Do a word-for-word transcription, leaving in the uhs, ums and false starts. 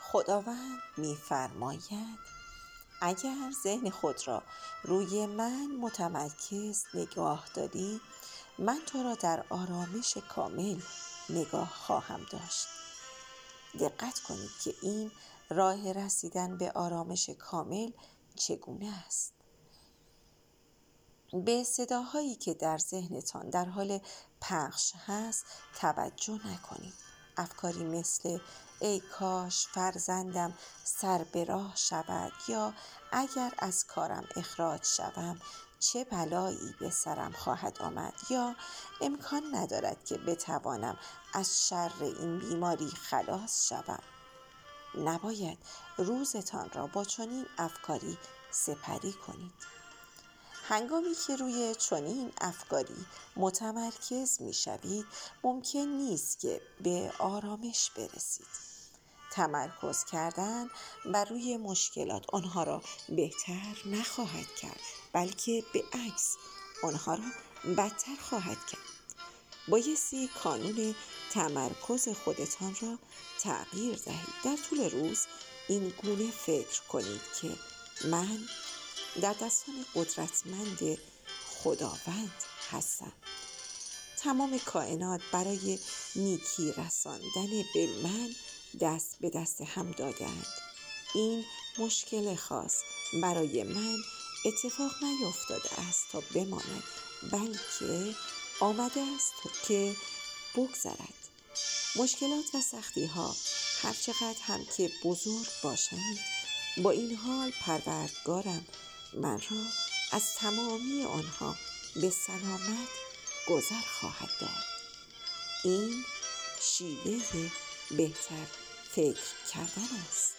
خداوند می‌فرماید اگر ذهن خود را روی من متمرکز نگاه داری، من تو را در آرامش کامل نگاه خواهم داشت. دقت کنید که این راه رسیدن به آرامش کامل چگونه است. به صداهایی که در ذهنتان در حال پخش هست توجه نکنید. افکاری مثل ای کاش فرزندم سر به راه شود، یا اگر از کارم اخراج شوم چه بلایی به سرم خواهد آمد، یا امکان ندارد که بتوانم از شر این بیماری خلاص شوم. نباید روزتان را با چنین افکاری سپری کنید. هنگامی که روی چنین افکاری متمرکز می شوید، ممکن نیست که به آرامش برسید. تمرکز کردن بر روی مشکلات آنها را بهتر نخواهد کرد، بلکه به عکس آنها را بدتر خواهد کرد. بایستی قانون تمرکز خودتان را تغییر دهید. در طول روز این گونه فکر کنید که من در دستان قدرتمند خداوند هستم. تمام کائنات برای نیکی رساندن به من دست به دست هم دادند. این مشکل خاص برای من اتفاق نیفتاده است تا بماند، بلکه آمده است که بگذرد. مشکلات و سختی ها هر چقدر هم که بزرگ باشند، با این حال پروردگارم من را از تمامی آنها به سلامت گذر خواهد داد. این شیوه بهتر فکر کردن است.